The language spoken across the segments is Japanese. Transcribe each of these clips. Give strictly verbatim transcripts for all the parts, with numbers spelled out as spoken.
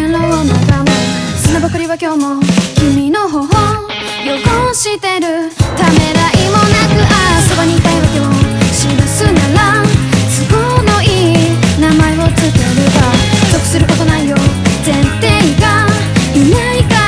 線路を眺め、砂ばかりは今日も君の頬を汚してる。ためらいもなく、ああそばにいたいわけを記すなら都合のいい名前をつけるか。得することないよ前提がいないから、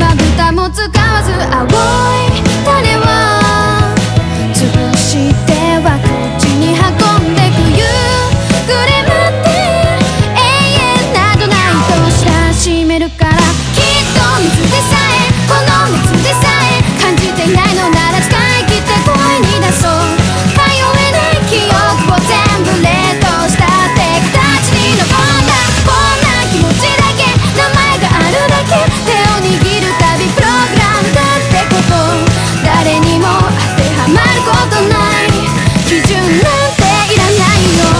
まぶたも使わず青い種を潰しては口に運んでく。夕暮れまで永遠などないと知らしめるから、きっと水でさえこの熱でさえ感じていないのなら使い切って声に出そう。通えない記憶を全部冷凍したって形に残んだこんな気持ちだけ、名前があるだけ、手を握るたびプログラムだってこと、誰にも当てはまることない基準なんていらないよ。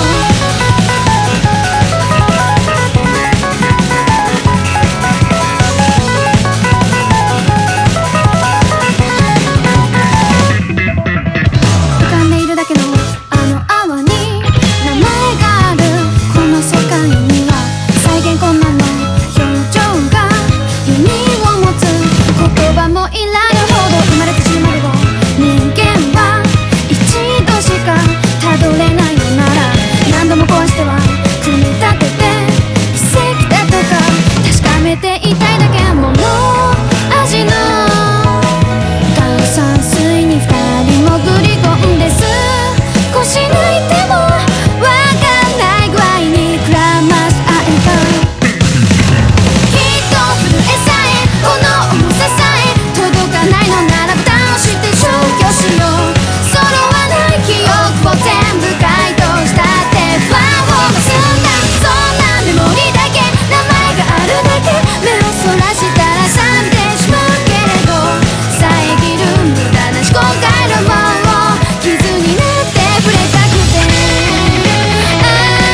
浮かんでいるだけのあの泡に名前があるこの世界には、再現困難の表情が意味を持つ。言葉もいらぬほど生まれて死ぬまでを人間は一度しかたどれないのなら、何度も壊しては組み立てて奇跡だとか確かめていたいだけ。もの味の炭酸水に二人潜り込んで少し泣いてもわかんない具合にくらまし合えた。きっと震えさえこの重ささえ届かないのなら蓋をして消去しよう。揃わない記憶を全部解凍したって不安を結んだ。そんなメモリだけ名前があるだけ、目をそらしたら錆びてしまうけれど、遮る無駄な思考回路も傷になって触れたくて、あ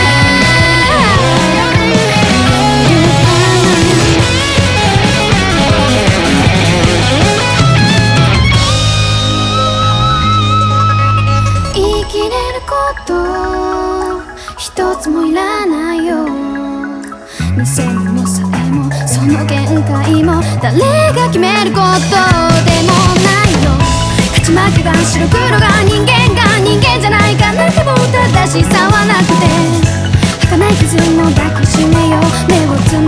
言い切れること一つもいらないよ。偽物さえもその限界も誰が決めることでもないよ。勝ち負けが白黒が人間が人間じゃないかなんても正しさはなくて、儚い傷も抱きしめよう。目をつ